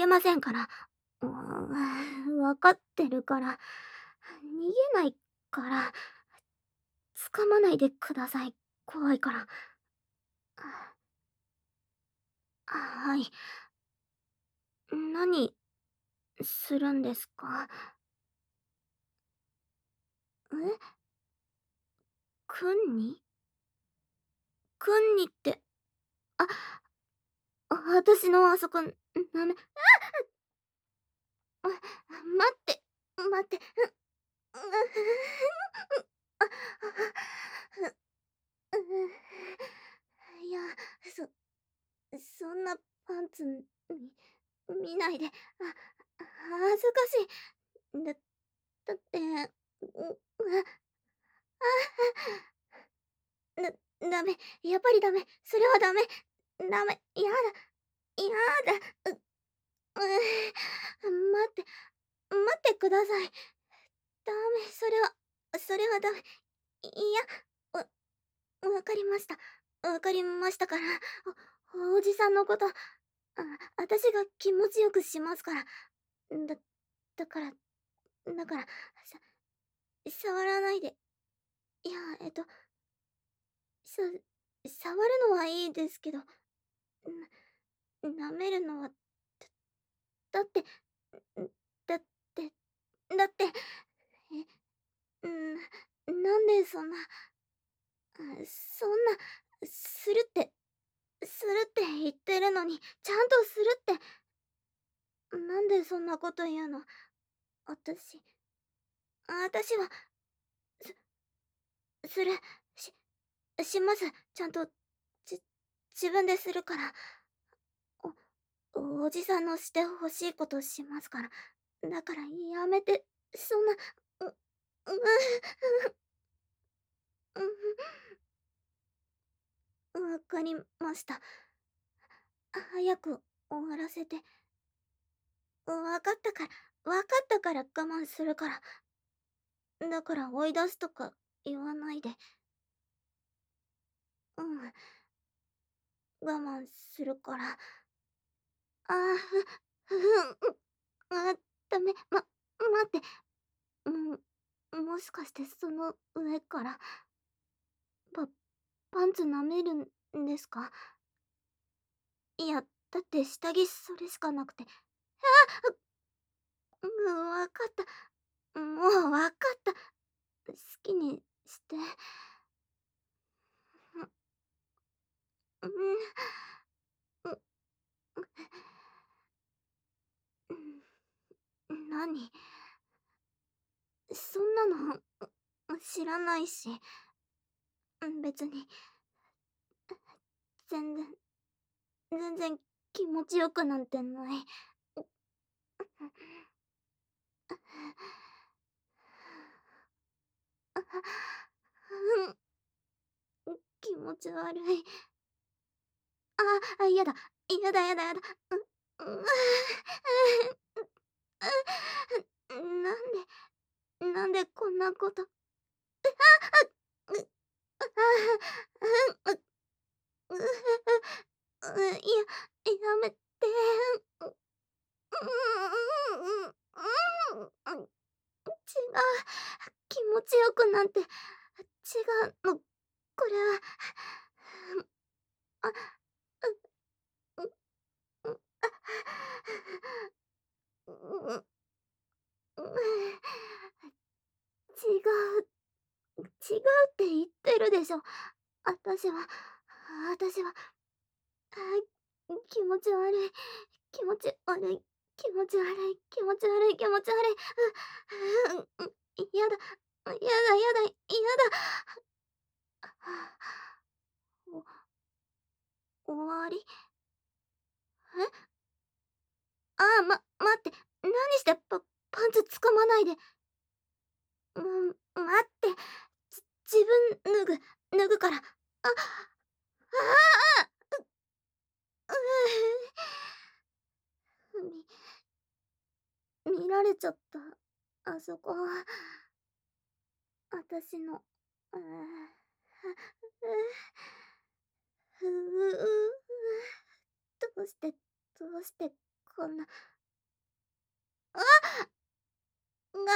げませんから。わかってるから。逃げないから。掴まないでください。怖いから。はい。何するんですか？え？くんに？くんにって、あ、私のあそこ、なめ待って、待って、あ、いや、そそんなパンツ見ないで、恥ずかしい。だって、ダメ、やっぱりダメ、それはダメ、ダメ、やだ、やだ、待って、待ってください。ダメ、それはダメ。いや、わかりました。わかりましたから、おじさんのこと、私が気持ちよくしますから。だ、だから、さ、触らないで。いや、さ、触るのはいいですけど、舐めるのは、だって、だって、だって、なんでそんな、そんな、するって言ってるのに、ちゃんとするって、なんでそんなこと言うの？私、私は、す、する、し、します。ちゃんと、じ、自分でするから。おじさんのしてほしいことしますから。だからやめて、そんな、う、う、わかりました。早く終わらせて。わかったから、わかったから我慢するから。だから追い出すとか言わないで。うん、我慢するから。あ、ダメ、待って。もしかしてその上から、パ、パンツ舐めるんですか？いや、だって下着それしかなくて。わかった。もうわかった。好きにして。うん、うん、何？そんなの知らないし、別に、全然、全然気持ちよくなんてない。気持ち悪い。やだ、やだやだやだ。なんでこんなこと。やめて。違う。気持ちよくなんて、違うの。これは、あ、う、う、う、う、違う、違うって言ってるでしょ。私は、私は、気持ち悪い、気持ち悪い、気持ち悪い、気持ち悪い、気持ち悪い。やだ、やだ、やだ、やだ。終わり？え？待って。何して、パンツ掴まないで。待って。自分脱ぐから。見られちゃった。あそこは、私の、どうして、こんな。 が、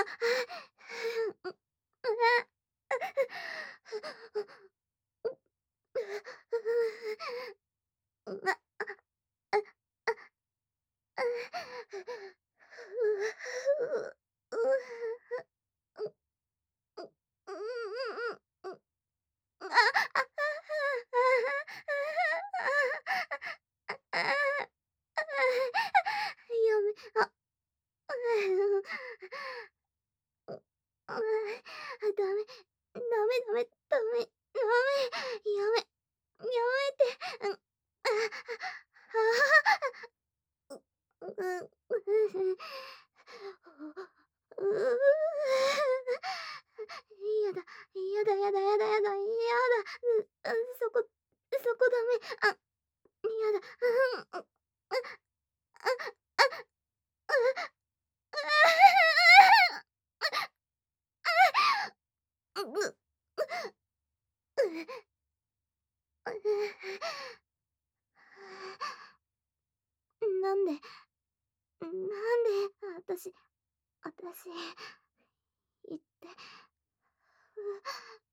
やめ、あ、ダメ、ダメ、ダメ、ダメ、やめ、やめて、やだ、やだやだやだやだ、やだ、そこ、そこダメ、やだ、なんで、私、言って、